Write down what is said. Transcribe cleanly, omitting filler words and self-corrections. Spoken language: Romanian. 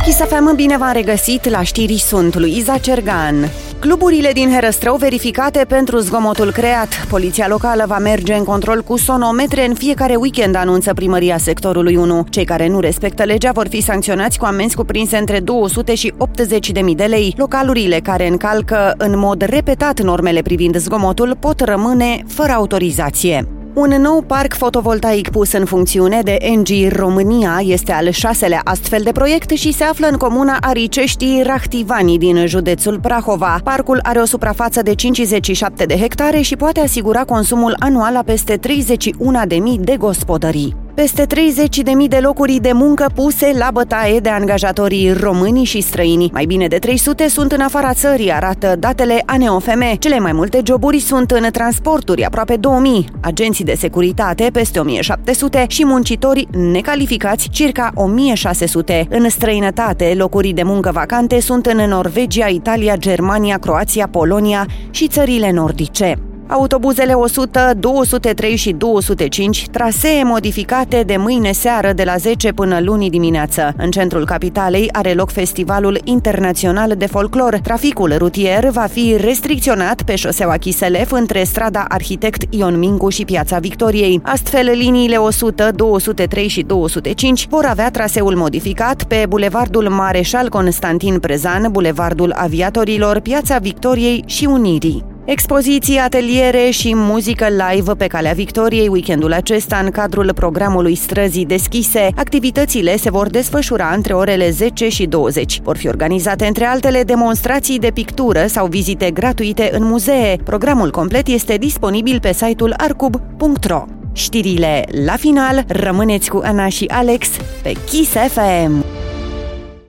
Kiss FM, bine v-am regăsit, la știri sunt Luiza Cergan. Cluburile din Herăstrău verificate pentru zgomotul creat. Poliția locală va merge în control cu sonometre în fiecare weekend, anunță primăria sectorului 1. Cei care nu respectă legea vor fi sancționați cu amenzi cuprinse între 200 și 80.000 de lei. Localurile care încalcă în mod repetat normele privind zgomotul pot rămâne fără autorizație. Un nou parc fotovoltaic pus în funcțiune de ENGIE România este al 6-lea astfel de proiect și se află în comuna Aricești Rahtivani din județul Prahova. Parcul are o suprafață de 57 de hectare și poate asigura consumul anual a peste 31.000 de gospodării. Peste 30.000 de locuri de muncă puse la bătaie de angajatorii români și străini. Mai bine de 300 sunt în afara țării, arată datele ANEOFM. Cele mai multe joburi sunt în transporturi, aproape 2000, agenții de securitate, peste 1700 și muncitori necalificați, circa 1600. În străinătate, locuri de muncă vacante sunt în Norvegia, Italia, Germania, Croația, Polonia și țările nordice. Autobuzele 100, 203 și 205, trasee modificate de mâine seară de la 10 până luni dimineață. În centrul capitalei are loc Festivalul Internațional de Folclor. Traficul rutier va fi restricționat pe șoseaua Chiselef între strada Arhitect Ion Mincu și Piața Victoriei. Astfel, liniile 100, 203 și 205 vor avea traseul modificat pe Bulevardul Mareșal Constantin Prezan, Bulevardul Aviatorilor, Piața Victoriei și Unirii. Expoziții, ateliere și muzică live pe Calea Victoriei weekendul acesta în cadrul programului Străzii Deschise. Activitățile se vor desfășura între orele 10 și 20. Vor fi organizate între altele demonstrații de pictură sau vizite gratuite în muzee. Programul complet este disponibil pe site-ul arcub.ro. Știrile la final, rămâneți cu Ana și Alex pe Kiss FM.